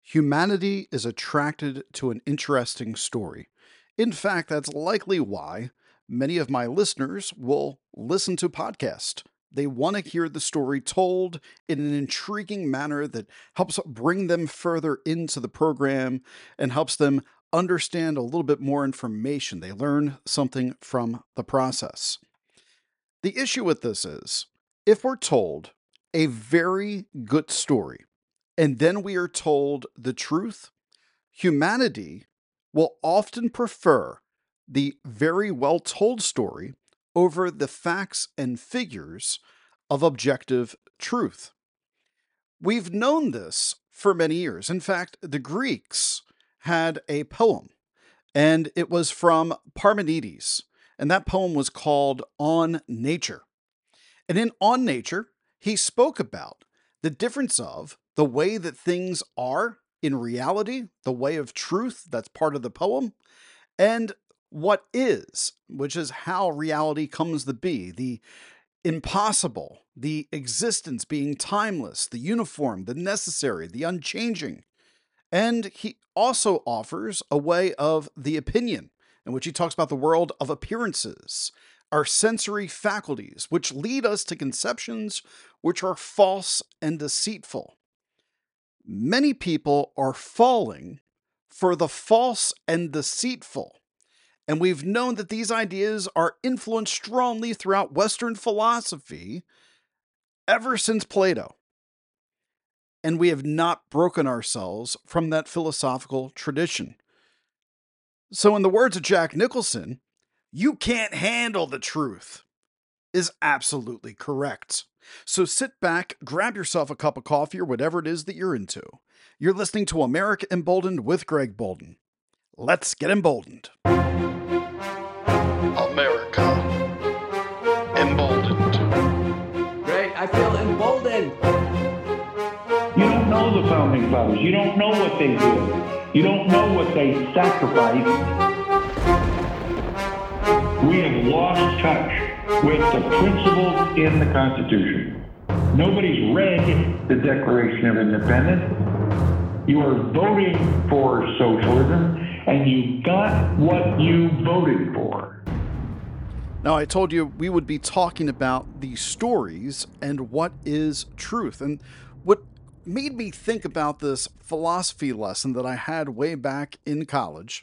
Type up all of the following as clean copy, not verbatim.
Humanity is attracted to an interesting story. In fact, that's likely why many of my listeners will listen to podcasts. They want to hear the story told in an intriguing manner that helps bring them further into the program and helps them understand a little bit more information. They learn something from the process. The issue with this is if we're told a very good story and then we are told the truth, humanity will often prefer the very well told story over the facts and figures of objective truth. We've known this for many years. In fact, the Greeks had a poem, and it was from Parmenides, and that poem was called On Nature. And in On Nature, he spoke about the difference of the way that things are in reality, the way of truth, that's part of the poem, and what is, which is how reality comes to be, the impossible, the existence being timeless, the uniform, the necessary, the unchanging. And he also offers a way of the opinion, in which he talks about the world of appearances, our sensory faculties, which lead us to conceptions which are false and deceitful. Many people are falling for the false and deceitful. And we've known that these ideas are influenced strongly throughout Western philosophy ever since Plato. And we have not broken ourselves from that philosophical tradition. So, in the words of Jack Nicholson, you can't handle the truth is absolutely correct. So sit back, grab yourself a cup of coffee or whatever it is that you're into. You're listening to America Emboldened with Greg Bolden. Let's get emboldened. America Emboldened. Greg, I feel emboldened. You don't know the Founding Fathers. You don't know what they did. You don't know what they sacrificed. We have lost touch with the principles in the Constitution. Nobody's read the Declaration of Independence. You are voting for socialism, and you got what you voted for. Now, I told you we would be talking about the stories and what is truth. And what made me think about this philosophy lesson that I had way back in college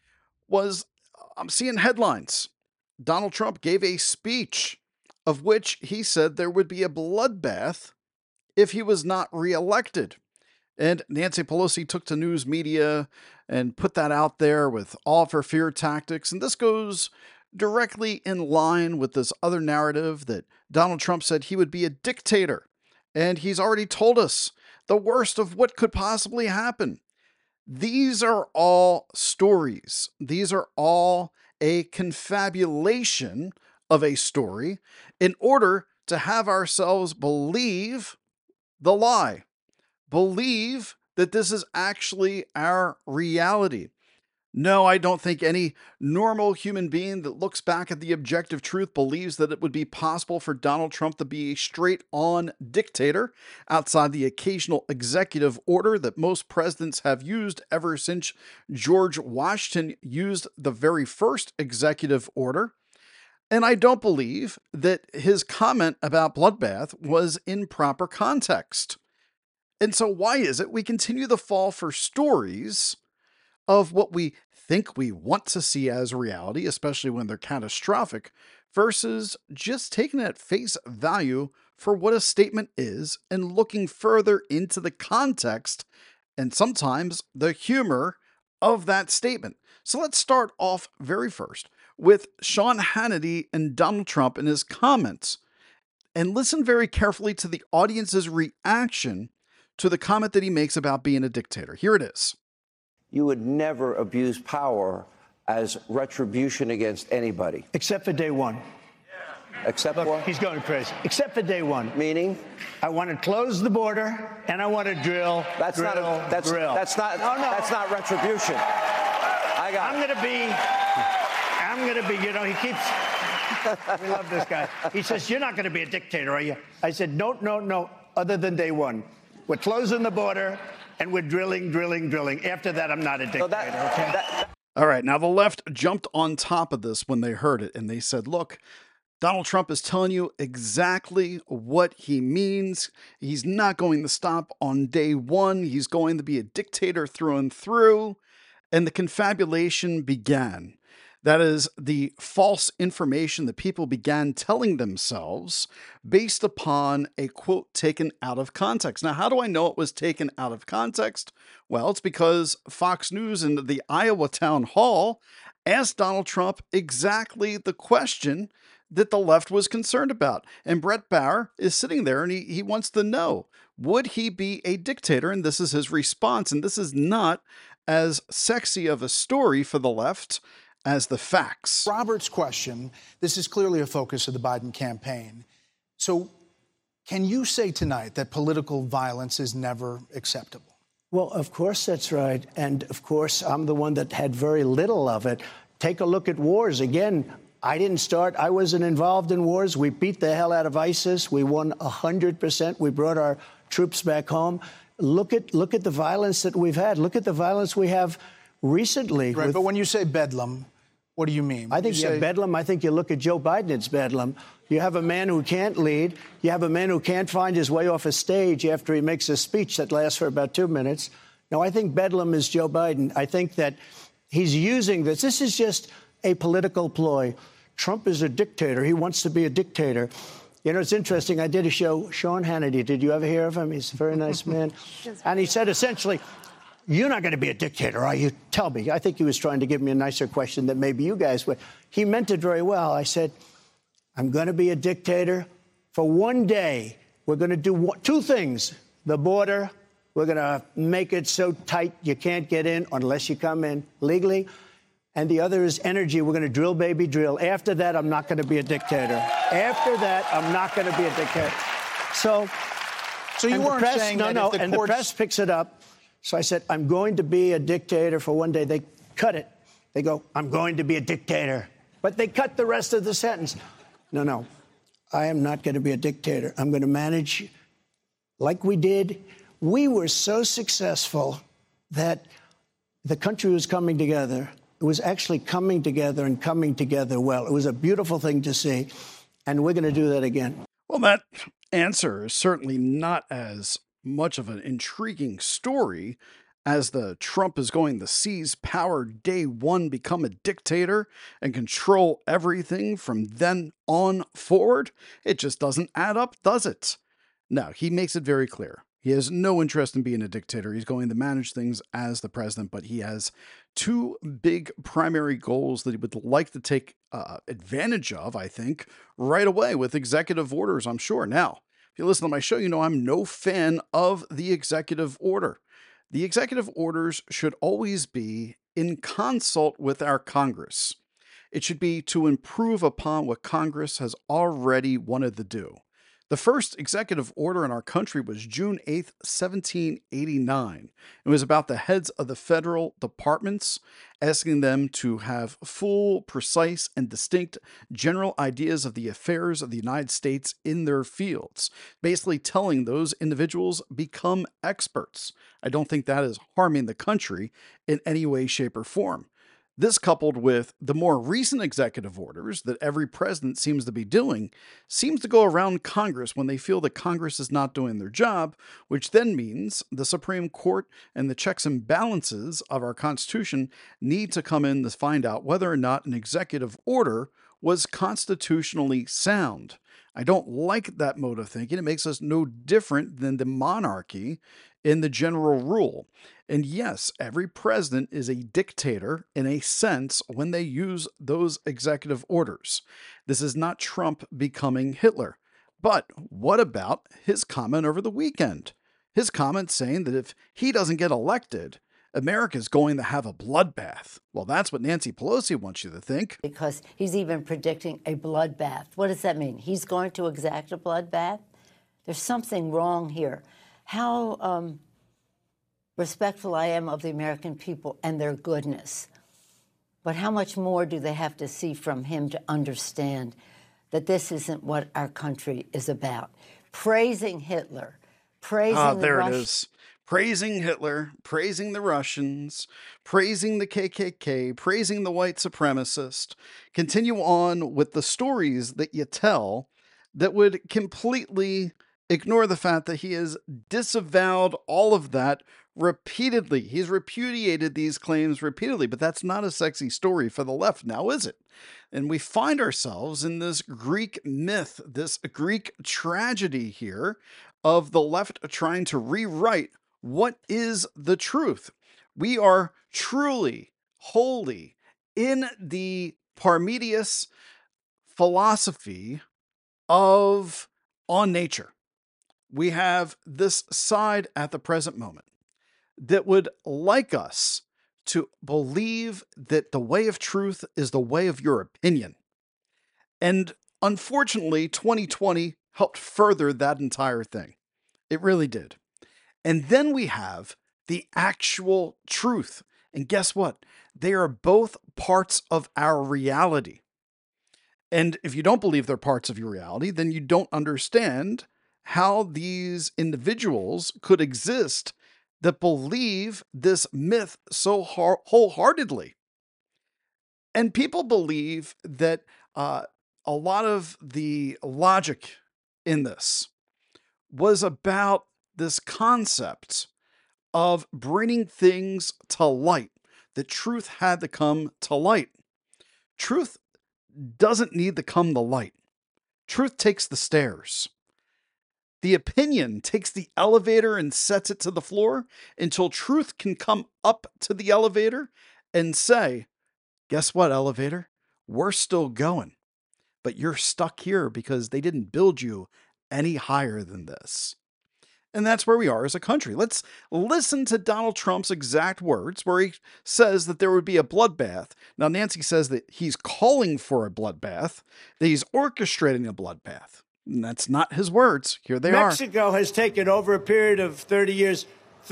was I'm seeing headlines. Donald Trump gave a speech of which he said there would be a bloodbath if he was not reelected. And Nancy Pelosi took to news media and put that out there with all of her fear tactics. And this goes directly in line with this other narrative that Donald Trump said he would be a dictator. And he's already told us the worst of what could possibly happen. These are all stories. These are all a confabulation of a story in order to have ourselves believe the lie. Believe that this is actually our reality. No, I don't think any normal human being that looks back at the objective truth believes that it would be possible for Donald Trump to be a straight-on dictator outside the occasional executive order that most presidents have used ever since George Washington used the very first executive order. And I don't believe that his comment about bloodbath was in proper context. And so why is it we continue to fall for stories of what we think we want to see as reality, especially when they're catastrophic, versus just taking it at face value for what a statement is and looking further into the context and sometimes the humor of that statement. So let's start off very first with Sean Hannity and Donald Trump and his comments, and listen very carefully to the audience's reaction to the comment that he makes about being a dictator. Here it is. You would never abuse power as retribution against anybody. Except for day one. Except Look, for? he's going crazy. Except for day one. Meaning? I want to close the border and I want to drill. That's not retribution. I'm gonna be, you know, he keeps, we love this guy. He says, you're not gonna be a dictator, are you? I said, no, other than day one. We're closing the border and we're drilling. After that, I'm not a dictator, okay? All right, now the left jumped on top of this when they heard it, and they said, look, Donald Trump is telling you exactly what he means. He's not going to stop on day one. He's going to be a dictator through and through. And the confabulation began. That is the false information that people began telling themselves based upon a quote taken out of context. Now, how do I know it was taken out of context? Well, it's because Fox News in the Iowa town hall asked Donald Trump exactly the question that the left was concerned about. And Brett Bauer is sitting there and he wants to know, would he be a dictator? And this is his response. And this is not as sexy of a story for the left as the facts. Robert's question, this is clearly a focus of the Biden campaign. So can you say tonight that political violence is never acceptable? Well, of course that's right. And of course, I'm the one that had very little of it. Take a look at wars. Again, I didn't start. I wasn't involved in wars. We beat the hell out of ISIS. We won 100%. We brought our troops back home. Look at the violence that we've had. Look at the violence we have recently. Right, but when you say bedlam, what do you mean? I think you have bedlam. I think you look at Joe Biden, it's bedlam. You have a man who can't lead. You have a man who can't find his way off a stage after he makes a speech that lasts for about 2 minutes. No, I think bedlam is Joe Biden. I think that he's using this. This is just a political ploy. Trump is a dictator. He wants to be a dictator. You know, it's interesting. I did a show, Sean Hannity. Did you ever hear of him? He's a very nice man. And he said, essentially, you're not going to be a dictator, are you? Tell me. I think he was trying to give me a nicer question that maybe you guys would. He meant it very well. I said, I'm going to be a dictator for one day. We're going to do two things. The border, we're going to make it so tight you can't get in unless you come in legally. And the other is energy. We're going to drill, baby, drill. After that, I'm not going to be a dictator. After that, I'm not going to be a dictator. So you weren't saying that if the and the press picks it up. So I said, I'm going to be a dictator for one day. They cut it. They go, I'm going to be a dictator. But they cut the rest of the sentence. No, I am not going to be a dictator. I'm going to manage like we did. We were so successful that the country was coming together. It was actually coming together and coming together well. It was a beautiful thing to see. And we're going to do that again. Well, that answer is certainly not as much of an intriguing story as the Trump is going to seize power day one, become a dictator, and control everything from then on forward. It just doesn't add up, does it? No, he makes it very clear. He has no interest in being a dictator. He's going to manage things as the president, but he has two big primary goals that he would like to take advantage of, I think, right away with executive orders, I'm sure. Now, if you listen to my show, you know I'm no fan of the executive order. The executive orders should always be in consult with our Congress. It should be to improve upon what Congress has already wanted to do. The first executive order in our country was June 8th, 1789. It was about the heads of the federal departments, asking them to have full, precise, and distinct general ideas of the affairs of the United States in their fields, basically telling those individuals become experts. I don't think that is harming the country in any way, shape, or form. This, coupled with the more recent executive orders that every president seems to be doing, seems to go around Congress when they feel that Congress is not doing their job, which then means the Supreme Court and the checks and balances of our Constitution need to come in to find out whether or not an executive order was constitutionally sound. I don't like that mode of thinking. It makes us no different than the monarchy in the general rule. And yes, every president is a dictator in a sense when they use those executive orders. This is not Trump becoming Hitler. But what about his comment over the weekend? His comment saying that if he doesn't get elected, America's going to have a bloodbath. Well, that's what Nancy Pelosi wants you to think. Because he's even predicting a bloodbath. What does that mean? He's going to exact a bloodbath? There's something wrong here. How respectful I am of the American people and their goodness. But how much more do they have to see from him to understand that this isn't what our country is about? Praising Hitler, praising the there Russians. it is. praising Hitler, praising the Russians, praising the KKK, praising the white supremacist, continue on with the stories that you tell that would completely ignore the fact that he has disavowed all of that repeatedly. He's repudiated these claims repeatedly, but that's not a sexy story for the left now, is it? And we find ourselves in this Greek myth, this Greek tragedy here of the left trying to rewrite what is the truth. We are truly, wholly in the Parmenides philosophy of on nature. We have this side at the present moment that would like us to believe that the way of truth is the way of your opinion. And unfortunately, 2020 helped further that entire thing. It really did. And then we have the actual truth. And guess what? They are both parts of our reality. And if you don't believe they're parts of your reality, then you don't understand how these individuals could exist that believe this myth so wholeheartedly. And people believe that a lot of the logic in this was about this concept of bringing things to light, that truth had to come to light. Truth doesn't need to come to light. Truth takes the stairs. The opinion takes the elevator and sets it to the floor until truth can come up to the elevator and say, guess what, elevator? We're still going, but you're stuck here because they didn't build you any higher than this. And that's where we are as a country. Let's listen to Donald Trump's exact words where he says that there would be a bloodbath. Now, Nancy says that he's calling for a bloodbath, that he's orchestrating a bloodbath. And that's not his words. Here they are. Mexico has taken over a period of 30 years,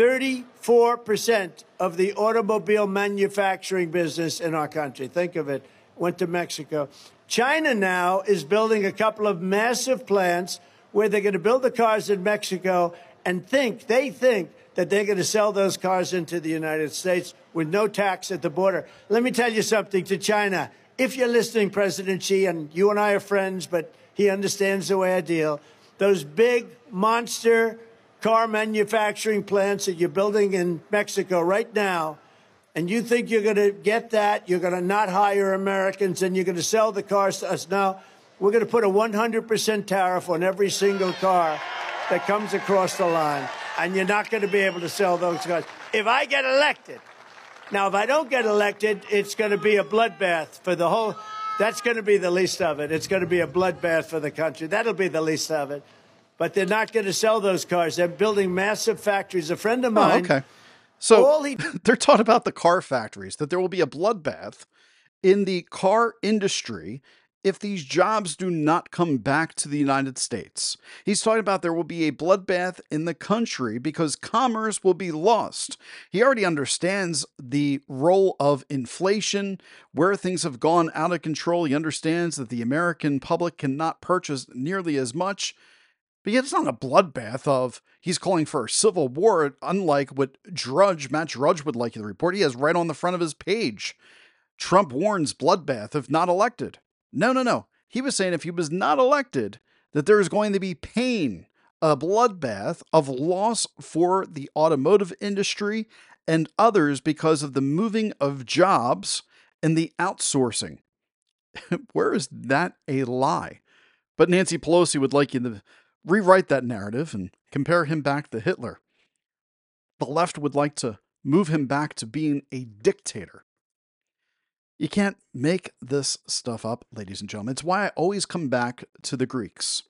34% of the automobile manufacturing business in our country. Think of it. Went to Mexico. China now is building a couple of massive plants where they're going to build the cars in Mexico and they think that they're going to sell those cars into the United States with no tax at the border. Let me tell you something to China. If you're listening, President Xi, and you and I are friends, but he understands the way I deal, those big monster car manufacturing plants that you're building in Mexico right now, and you think you're going to get that, you're going to not hire Americans, and you're going to sell the cars to us. No, we're going to put a 100% tariff on every single car that comes across the line, and you're not going to be able to sell those cars. If I get elected, now, if I don't get elected, it's going to be a bloodbath for the whole, that's going to be the least of it. It's going to be a bloodbath for the country. That'll be the least of it. But they're not going to sell those cars. They're building massive factories. A friend of mine. Oh, okay. So they're talking about the car factories, that there will be a bloodbath in the car industry if these jobs do not come back to the United States. He's talking about there will be a bloodbath in the country because commerce will be lost. He already understands the role of inflation, where things have gone out of control. He understands that the American public cannot purchase nearly as much. But yet it's not a bloodbath of he's calling for a civil war, unlike what Matt Drudge would like you to report. He has right on the front of his page, Trump warns bloodbath if not elected. No. He was saying if he was not elected, that there is going to be pain, a bloodbath of loss for the automotive industry and others because of the moving of jobs and the outsourcing. Where is that a lie? But Nancy Pelosi would like you to rewrite that narrative and compare him back to Hitler. The left would like to move him back to being a dictator. You can't make this stuff up, ladies and gentlemen. It's why I always come back to the Greeks.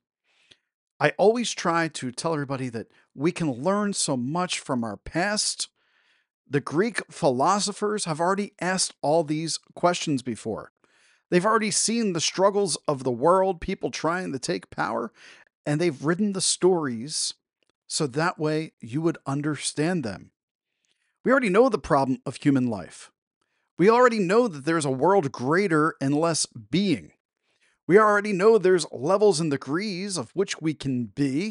I always try to tell everybody that we can learn so much from our past. The Greek philosophers have already asked all these questions before. They've already seen the struggles of the world, people trying to take power, and they've written the stories so that way you would understand them. We already know the problem of human life. We already know that there's a world greater and less being. We already know there's levels and degrees of which we can be,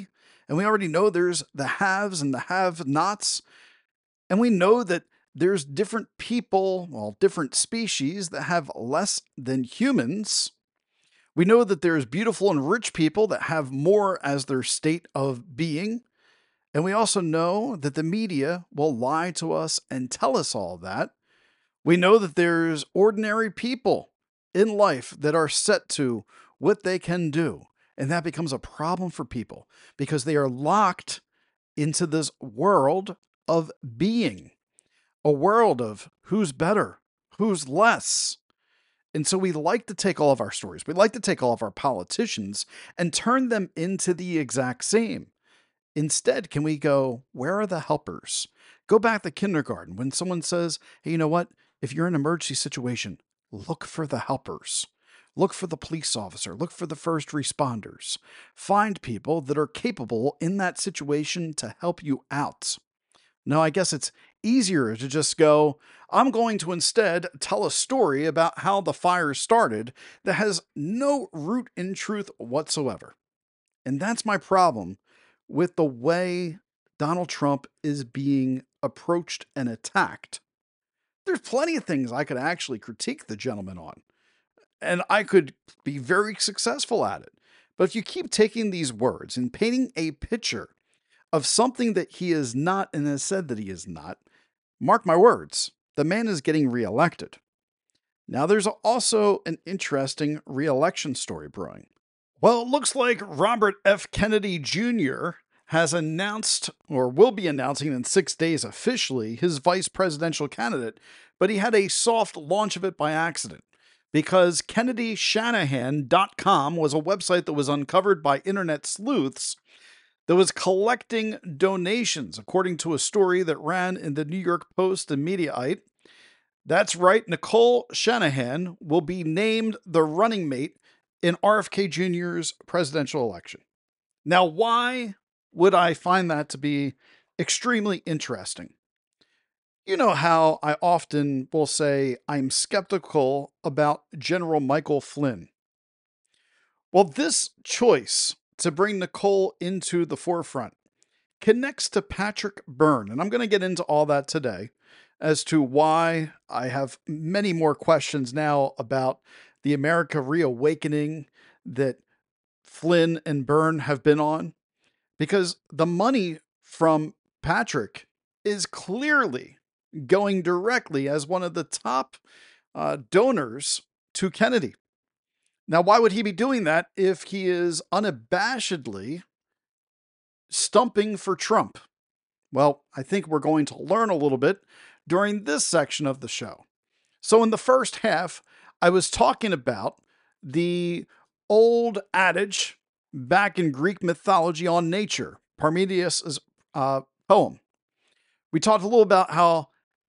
And we already know there's the haves and the have-nots. And we know that there's different people, well, different species that have less than humans. We know that there's beautiful and rich people that have more as their state of being. And we also know that the media will lie to us and tell us all that. We know that there's ordinary people in life that are set to what they can do. And that becomes a problem for people because they are locked into this world of being, a world of who's better, who's less. And so we like to take all of our stories, we like to take all of our politicians and turn them into the exact same. Instead, can we go, where are the helpers? Go back to kindergarten when someone says, hey, you know what? If you're in an emergency situation, look for the helpers. Look for the police officer. Look for the first responders. Find people that are capable in that situation to help you out. Now, I guess it's easier to just go, I'm going to instead tell a story about how the fire started that has no root in truth whatsoever. And that's my problem with the way Donald Trump is being approached and attacked. There's plenty of things I could actually critique the gentleman on, and I could be very successful at it. But if you keep taking these words and painting a picture of something that he is not and has said that he is not, mark my words, the man is getting reelected. Now, there's also an interesting reelection story brewing. Well, it looks like Robert F. Kennedy Jr. has announced, or will be announcing in 6 days officially, his vice presidential candidate, but he had a soft launch of it by accident because KennedyShanahan.com was a website that was uncovered by internet sleuths that was collecting donations, according to a story that ran in the New York Post and Mediaite. That's right, Nicole Shanahan will be named the running mate in RFK Jr.'s presidential election. Now, why would I find that to be extremely interesting? You know how I often will say I'm skeptical about General Michael Flynn. Well, this choice to bring Nicole into the forefront connects to Patrick Byrne, and I'm going to get into all that today as to why I have many more questions now about the America reawakening that Flynn and Byrne have been on, because the money from Patrick is clearly going directly as one of the top donors to Kennedy. Now, why would he be doing that if he is unabashedly stumping for Trump? Well, I think we're going to learn a little bit during this section of the show. So in the first half, I was talking about the old adage back in Greek mythology on nature, Parmenides' poem. We talked a little about how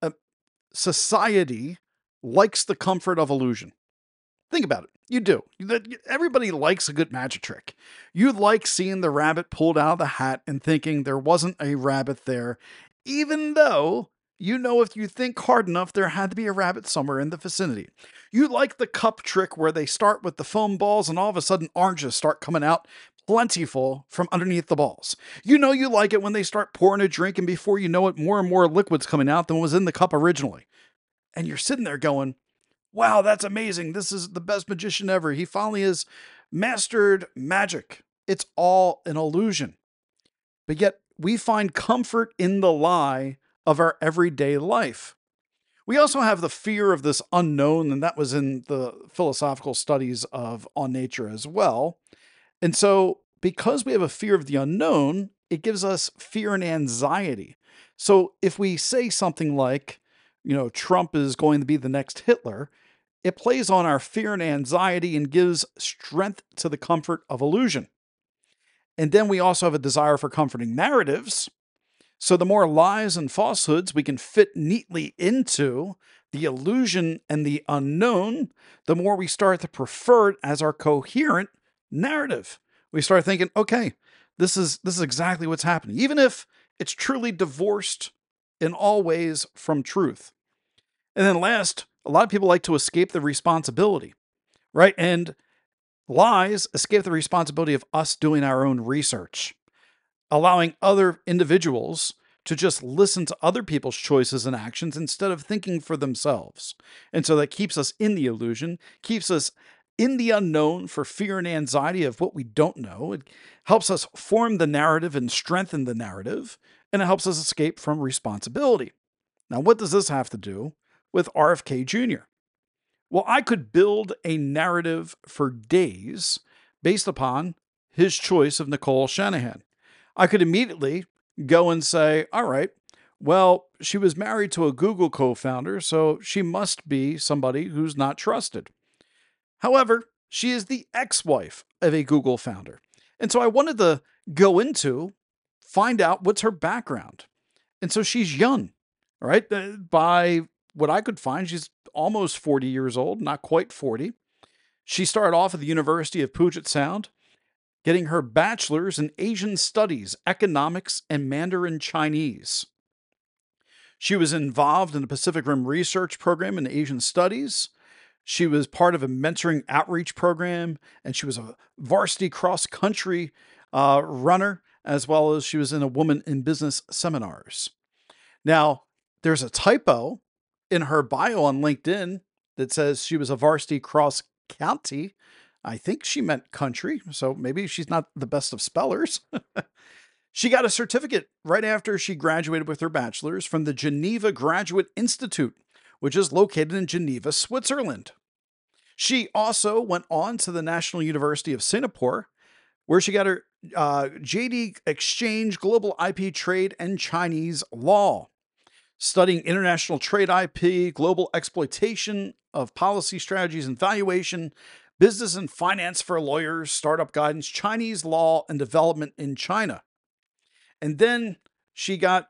society likes the comfort of illusion. Think about it. You do. Everybody likes a good magic trick. You like seeing the rabbit pulled out of the hat and thinking there wasn't a rabbit there, even though you know if you think hard enough, there had to be a rabbit somewhere in the vicinity. You like the cup trick where they start with the foam balls and all of a sudden oranges start coming out plentiful from underneath the balls. You know you like it when they start pouring a drink and before you know it, more and more liquid's coming out than was in the cup originally. And you're sitting there going, wow, that's amazing. This is the best magician ever. He finally has mastered magic. It's all an illusion. But yet we find comfort in the lie of our everyday life. We also have the fear of this unknown, and that was in the philosophical studies of On Nature as well. And so because we have a fear of the unknown, it gives us fear and anxiety. So if we say something like, Trump is going to be the next Hitler, it plays on our fear and anxiety and gives strength to the comfort of illusion. And then we also have a desire for comforting narratives. So the more lies and falsehoods we can fit neatly into the illusion and the unknown, the more we start to prefer it as our coherent narrative. We start thinking, okay, this is exactly what's happening, even if it's truly divorced in all ways from truth. And then last, a lot of people like to escape the responsibility, right? And lies escape the responsibility of us doing our own research. allowing other individuals to just listen to other people's choices and actions instead of thinking for themselves. And so that keeps us in the illusion, keeps us in the unknown for fear and anxiety of what we don't know. It helps us form the narrative and strengthen the narrative, and it helps us escape from responsibility. Now, what does this have to do with RFK Jr.? Well, I could build a narrative for days based upon his choice of Nicole Shanahan. I could immediately go and say, all right, well, she was married to a Google co-founder, so she must be somebody who's not trusted. However, she is the ex-wife of a Google founder. And so I wanted to go into, find out what's her background. And so she's young, right? By what I could find, she's almost 40 years old, not quite 40. She started off at the University of Puget Sound, getting her bachelor's in Asian Studies, Economics, and Mandarin Chinese. She was involved in the Pacific Rim Research Program in Asian Studies. She was part of a mentoring outreach program, and she was a varsity cross-country runner, as well as she was in a Woman in Business seminars. Now, there's a typo in her bio on LinkedIn that says she was a varsity cross-county. I think she meant country, so maybe she's not the best of spellers. She got a certificate right after she graduated with her bachelor's from the Geneva Graduate Institute, which is located in Geneva, Switzerland. She also went on to the National University of Singapore, where she got her JD Exchange Global IP Trade and Chinese Law, studying international trade IP, global exploitation of policy strategies and valuation, business and finance for lawyers, startup guidance, Chinese law, and development in China. And then she got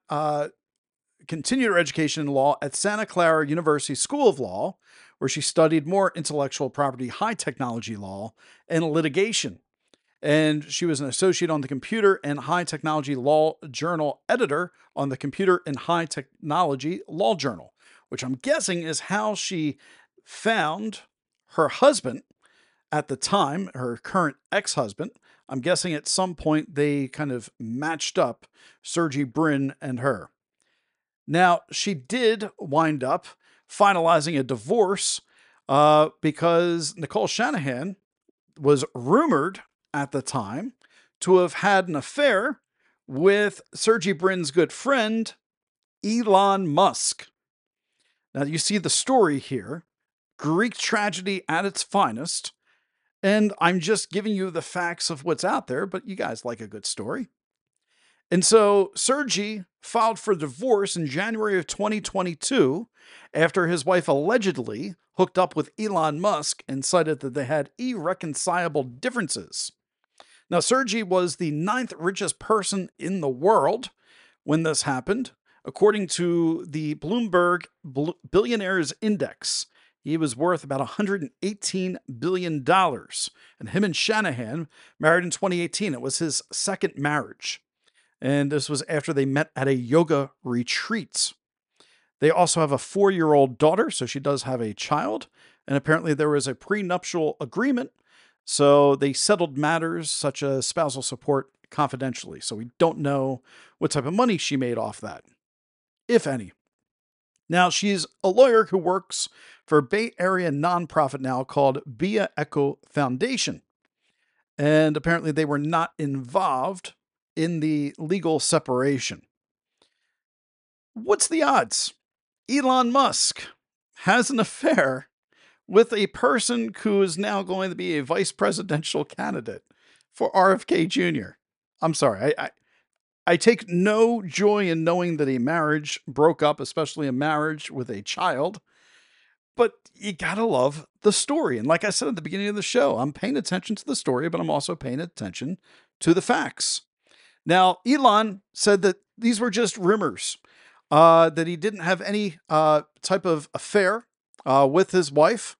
continued her education in law at Santa Clara University School of Law, where she studied more intellectual property, high technology law, and litigation. And she was an associate on the Computer and High Technology Law Journal, editor on the Computer and High Technology Law Journal, which I'm guessing is how she found her husband at the time, her current ex-husband. I'm guessing at some point they kind of matched up, Sergey Brin and her. Now, she did wind up finalizing a divorce because Nicole Shanahan was rumored at the time to have had an affair with Sergey Brin's good friend, Elon Musk. Now, you see the story here, Greek tragedy at its finest, and I'm just giving you the facts of what's out there, but you guys like a good story. And so Sergey filed for divorce in January of 2022 after his wife allegedly hooked up with Elon Musk and cited that they had irreconcilable differences. Now, Sergey was the 9th richest person in the world when this happened, according to the Bloomberg Billionaires Index. He was worth about $118 billion. And him and Shanahan married in 2018. It was his second marriage. And this was after they met at a yoga retreat. They also have a 4-year-old daughter, so she does have a child. And apparently there was a prenuptial agreement, so they settled matters such as spousal support confidentially. So we don't know what type of money she made off that, if any. Now, she's a lawyer who works for a Bay Area nonprofit now called Via Echo Foundation. And apparently they were not involved in the legal separation. What's the odds? Elon Musk has an affair with a person who is now going to be a vice presidential candidate for RFK Jr. I'm sorry, I take no joy in knowing that a marriage broke up, especially a marriage with a child, but you gotta love the story. And like I said at the beginning of the show, I'm paying attention to the story, but I'm also paying attention to the facts. Now, Elon said that these were just rumors, that he didn't have any type of affair with his wife,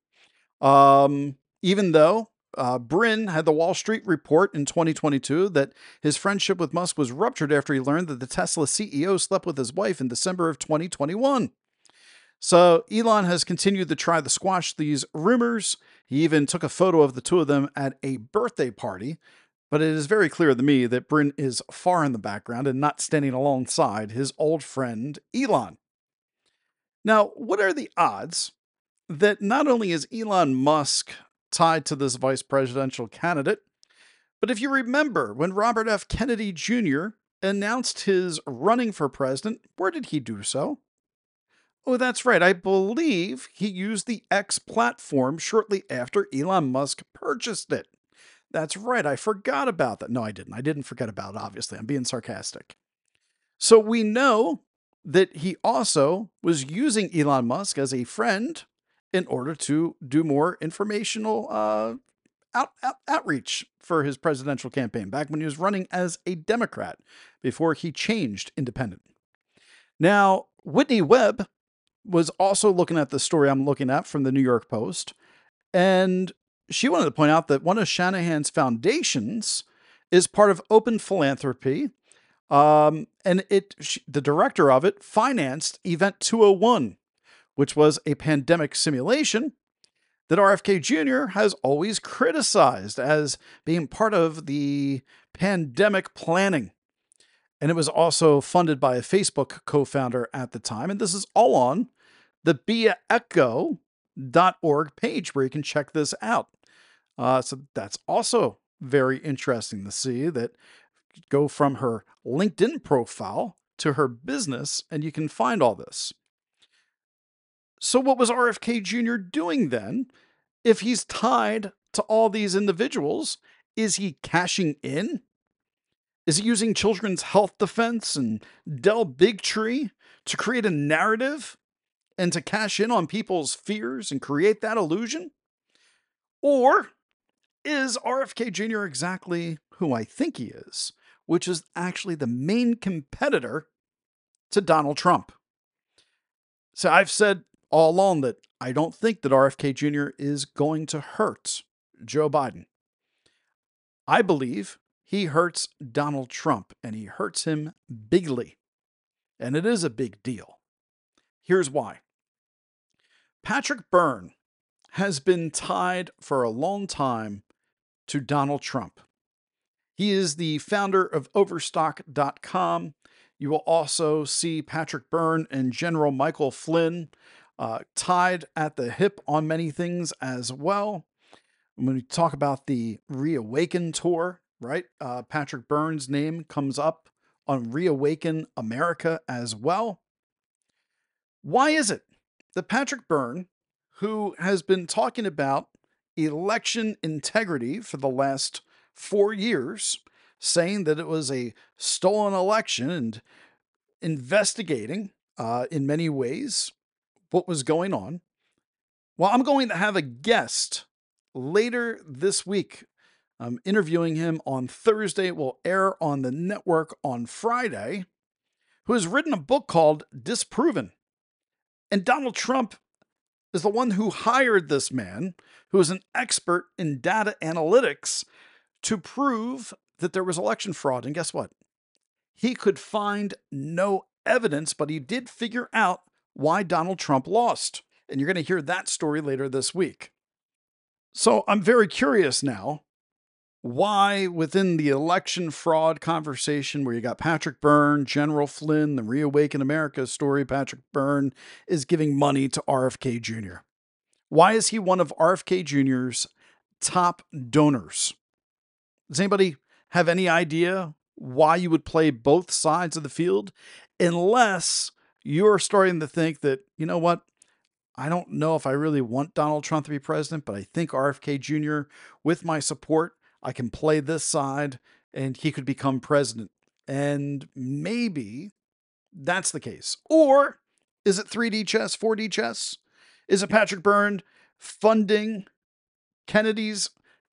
even though Brin had the Wall Street report in 2022 that his friendship with Musk was ruptured after he learned that the Tesla CEO slept with his wife in December of 2021. So Elon has continued to try to squash these rumors. He even took a photo of the two of them at a birthday party, But it is very clear to me that Brin is far in the background and not standing alongside his old friend Elon. Now, what are the odds that not only is Elon Musk tied to this vice presidential candidate, but if you remember when Robert F. Kennedy Jr. announced his running for president, where did he do so? Oh, that's right. I believe he used the X platform shortly after Elon Musk purchased it. That's right. I forgot about that. No, I didn't. I didn't forget about it, obviously. I'm being sarcastic. So we know that he also was using Elon Musk as a friend in order to do more informational outreach for his presidential campaign back when he was running as a Democrat before he changed independent. Now, Whitney Webb was also looking at the story I'm looking at from the New York Post, and she wanted to point out that one of Shanahan's foundations is part of Open Philanthropy, and the director of it financed Event 201, which was a pandemic simulation that RFK Jr. has always criticized as being part of the pandemic planning. And it was also funded by a Facebook co-founder at the time. And this is all on the beaecho.org page where you can check this out. So that's also very interesting to see that go from her LinkedIn profile to her business, and you can find all this. So what was RFK Jr. doing then? If he's tied to all these individuals, is he cashing in? Is he using Children's Health Defense and Dell Big Tree to create a narrative and to cash in on people's fears and create that illusion? Or is RFK Jr. exactly who I think he is, which is actually the main competitor to Donald Trump? So I've said all along that I don't think that RFK Jr. is going to hurt Joe Biden. I believe he hurts Donald Trump, and he hurts him bigly. And it is a big deal. Here's why. Patrick Byrne has been tied for a long time to Donald Trump. He is the founder of Overstock.com. You will also see Patrick Byrne and General Michael Flynn tied at the hip on many things as well. When we talk about the Reawaken tour, right? Patrick Byrne's name comes up on Reawaken America as well. Why is it that Patrick Byrne, who has been talking about election integrity for the last 4 years, saying that it was a stolen election and investigating in many ways what was going on? Well, I'm going to have a guest later this week. I'm interviewing him on Thursday. It will air on the network on Friday, who has written a book called Disproven. And Donald Trump is the one who hired this man, who is an expert in data analytics, to prove that there was election fraud. And guess what? He could find no evidence, but he did figure out why Donald Trump lost. And you're going to hear that story later this week. So I'm very curious now why within the election fraud conversation where you got Patrick Byrne, General Flynn, the Reawaken America story, Patrick Byrne is giving money to RFK Jr. Why is he one of RFK Jr.'s top donors? Does anybody have any idea why you would play both sides of the field? Unless you're starting to think that, you know what? I don't know if I really want Donald Trump to be president, but I think RFK Jr., with my support, I can play this side and he could become president. And maybe that's the case. Or is it 3D chess, 4D chess? Is it Patrick Byrne funding Kennedy's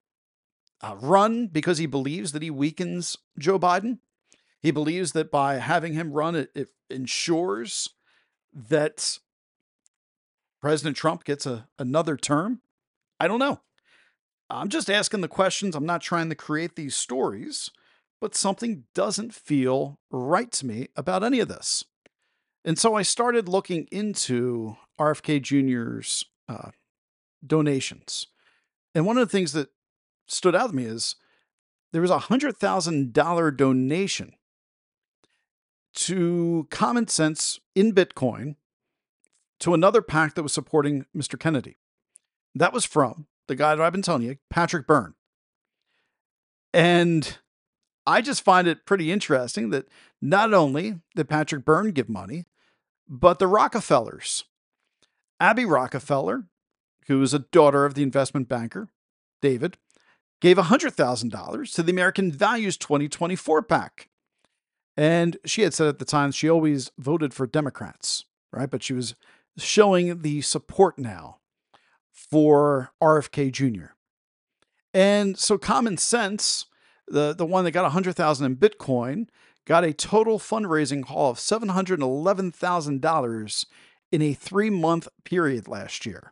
run because he believes that he weakens Joe Biden? He believes that by having him run, it ensures that President Trump gets another term? I don't know. I'm just asking the questions. I'm not trying to create these stories, but something doesn't feel right to me about any of this. And so I started looking into RFK Jr.'s donations. And one of the things that stood out to me is there was a $100,000 donation to Common Sense in Bitcoin to another PAC that was supporting Mr. Kennedy. That was from the guy that I've been telling you, Patrick Byrne. And I just find it pretty interesting that not only did Patrick Byrne give money, but the Rockefellers, Abby Rockefeller, who is a daughter of the investment banker, David, gave $100,000 to the American Values 2024 PAC. And she had said at the time she always voted for Democrats, right? But she was showing the support now for RFK Jr. And so Common Sense, the one that got 100,000 in Bitcoin, got a total fundraising haul of $711,000 in a 3-month period last year.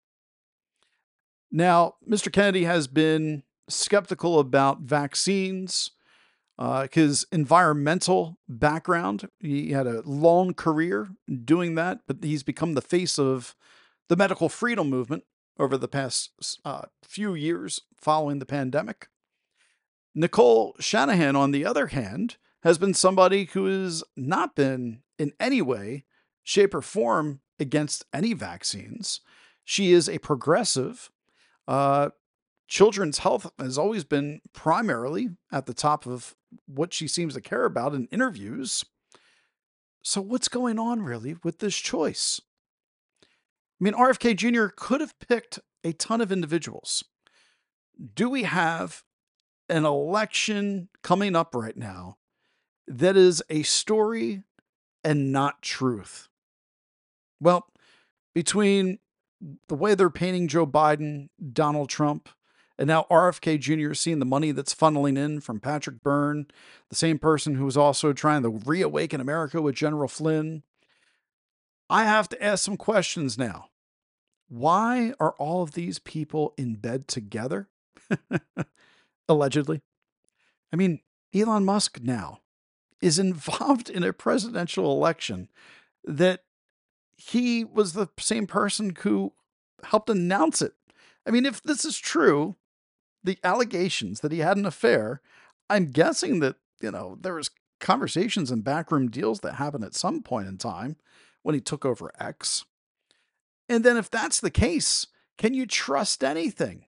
Now, Mr. Kennedy has been skeptical about vaccines, his environmental background. He had a long career doing that, but he's become the face of the medical freedom movement over the past few years following the pandemic. Nicole Shanahan, on the other hand, has been somebody who has not been in any way, shape, or form against any vaccines. She is a progressive. Children's health has always been primarily at the top of what she seems to care about in interviews. So what's going on really with this choice? I mean, RFK Jr. could have picked a ton of individuals. Do we have an election coming up right now that is a story and not truth? Well, between the way they're painting Joe Biden, Donald Trump, and now RFK Jr. seeing the money that's funneling in from Patrick Byrne, the same person who was also trying to reawaken America with General Flynn, I have to ask some questions now. Why are all of these people in bed together? Allegedly. I mean, Elon Musk now is involved in a presidential election that he was the same person who helped announce it. I mean, if this is true, the allegations that he had an affair, I'm guessing that, there was conversations and backroom deals that happened at some point in time when he took over X. And then if that's the case, can you trust anything?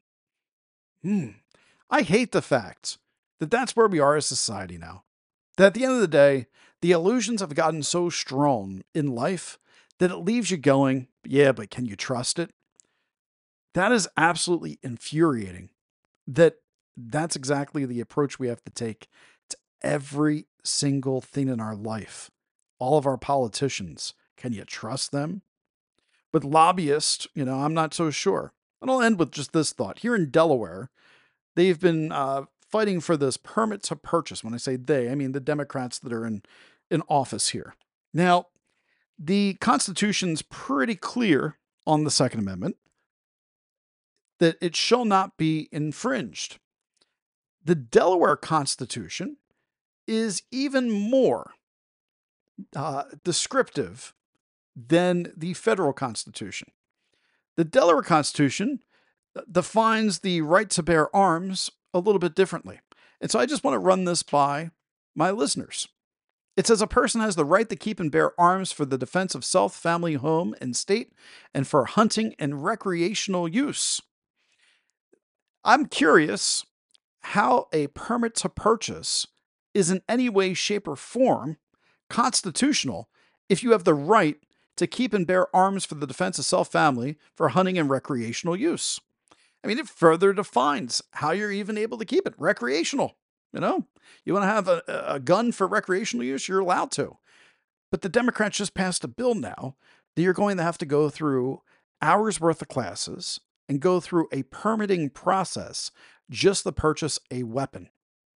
I hate the fact that that's where we are as society now. That at the end of the day, the illusions have gotten so strong in life that it leaves you going, yeah, but can you trust it? That is absolutely infuriating. That's exactly the approach we have to take to every single thing in our life. All of our politicians, can you trust them? With lobbyists, I'm not so sure. And I'll end with just this thought. Here in Delaware, they've been fighting for this permit to purchase. When I say they, I mean the Democrats that are in office here. Now, the Constitution's pretty clear on the Second Amendment that it shall not be infringed. The Delaware Constitution is even more descriptive than the federal Constitution. The Delaware Constitution defines the right to bear arms a little bit differently. And so I just want to run this by my listeners. It says a person has the right to keep and bear arms for the defense of self, family, home, and state, and for hunting and recreational use. I'm curious how a permit to purchase is in any way, shape, or form constitutional if you have the right to keep and bear arms for the defense of self, family, for hunting and recreational use. I mean, it further defines how you're even able to keep it recreational. You want to have a gun for recreational use, you're allowed to. But the Democrats just passed a bill now that you're going to have to go through hours worth of classes and go through a permitting process just to purchase a weapon.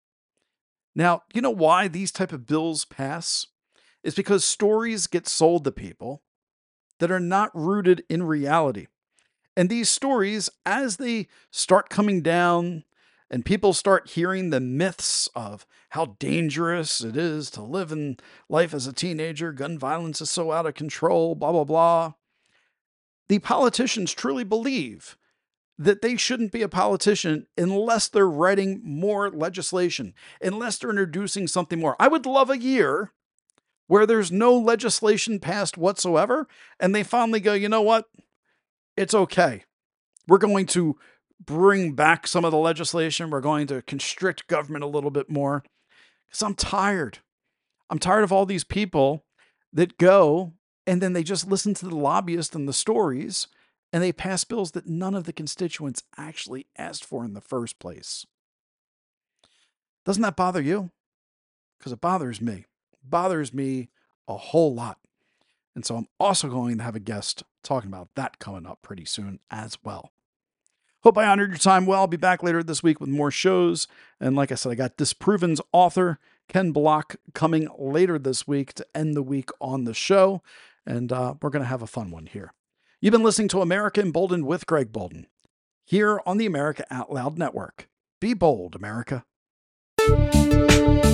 Now, you know why these type of bills pass? It's because stories get sold to people that are not rooted in reality. And these stories, as they start coming down and people start hearing the myths of how dangerous it is to live in life as a teenager, gun violence is so out of control, blah, blah, blah. The politicians truly believe that they shouldn't be a politician unless they're writing more legislation, unless they're introducing something more. I would love a year where there's no legislation passed whatsoever, and they finally go, you know what? It's okay. We're going to bring back some of the legislation. We're going to constrict government a little bit more. Because I'm tired. I'm tired of all these people that go and then they just listen to the lobbyists and the stories and they pass bills that none of the constituents actually asked for in the first place. Doesn't that bother you? Because it bothers me. It bothers me a whole lot. And so I'm also going to have a guest talking about that coming up pretty soon as well. Hope I honored your time well. I'll be back later this week with more shows. And like I said, I got Disproven's author, Ken Block, coming later this week to end the week on the show. And we're going to have a fun one here. You've been listening to America Emboldened with Greg Boulden here on the America Out Loud Network. Be bold, America.